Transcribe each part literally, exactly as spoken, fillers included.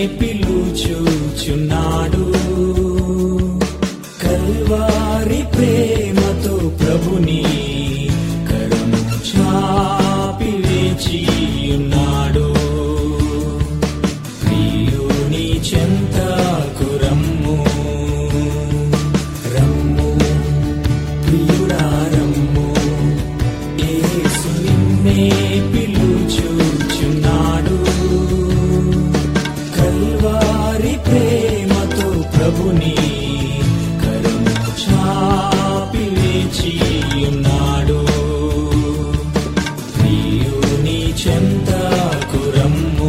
పిలుచుచున్నాడు. కల్వారి ప్రేమతో ప్రభుని కరము చాపి వేచియున్నాడు. ప్రియుని చెంతకు రమ్ము, రమ్ము ప్రియుడా రమ్ము, యేసు నిన్నే పిలుచుచున్నాడు. కల్వారి ప్రేమతో ప్రభుని కరము చాపి వేచియున్నాడు. ప్రియుని చెంతకు రమ్ము.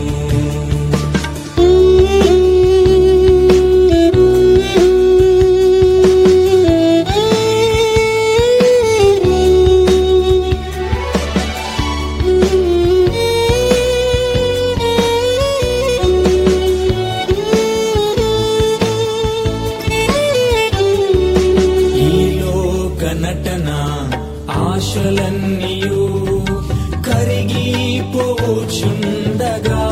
నటన ఆశలన్నీయు కరిగిపోచుండగా,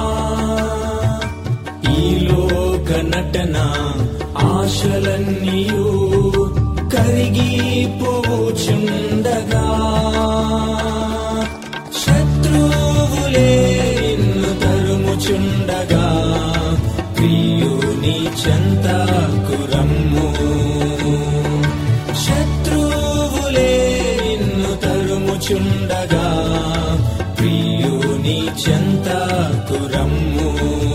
ఈ లోక నటన ఆశలన్నీయు కరిగిపోచుండగా, శత్రువులే నిన్ను తరుముచుండగా, ప్రియుని చెంతకు రమ్ము. శత్రువులే నిన్ను తరుముచుండగా, ప్రియుని చెంతకు రమ్ము.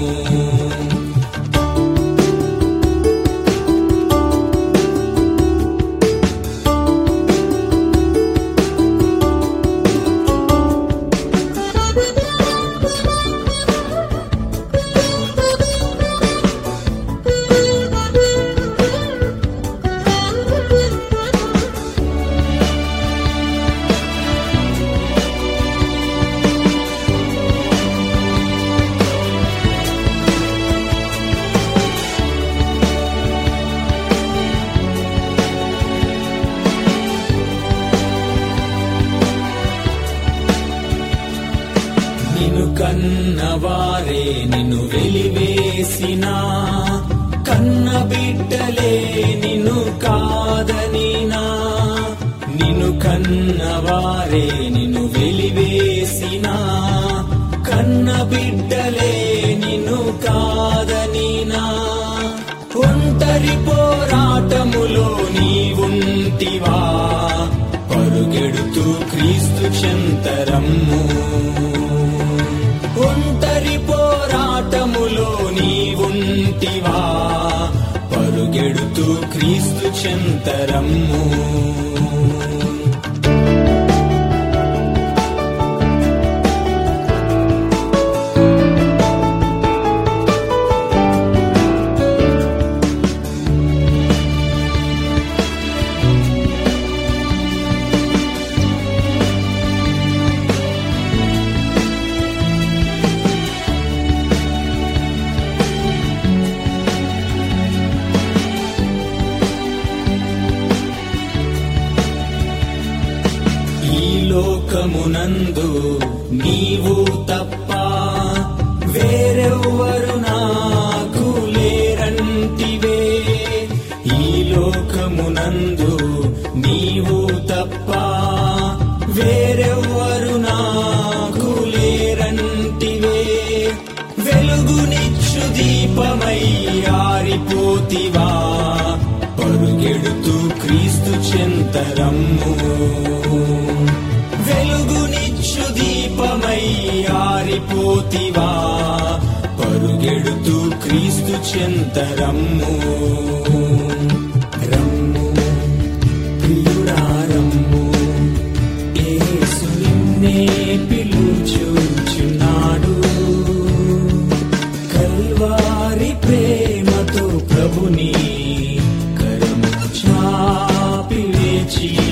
నిన్ను కన్నవారే నిన్ను వెలివేసిన, కన్న బిడ్డలే నిన్ను కాదనినా, నిన్ను కన్నవారే నిన్ను వెలివేసిన, కన్న బిడ్డలే నిన్ను కాదనినా, ఒంటరి పోరాటములో నీవుంటివా, పరుగెడుతూ క్రీస్తు చెంతరమ్ము. ఒంటరి పోరాటములో నీవుంటివా, పరుగెడుతూ క్రీస్తు చెంతరమ్ము. లోకమునందు నీవు తప్ప వేరెవ్వరు నాకు లేరంటివే, ఈ లోకమునందు నీవు తప్ప వేరెవ్వరు నాకు లేరంటివే, వెలుగునిచ్చు దీపమై ఆరిపోతివా, పరుగెడుతూ క్రీస్తు చెంతరమ్ము. వెలుగునిచ్చు దీపమై ఆరిపోతివా, పరుగెడుతూ క్రీస్తు చెంతరమ్ము. రమ్ము ప్రియుడా రమ్ము, యేసు నిన్నే పిలుచుచున్నాడు. కల్వారి ప్రేమతో ప్రభుని కరము చాపి వేచి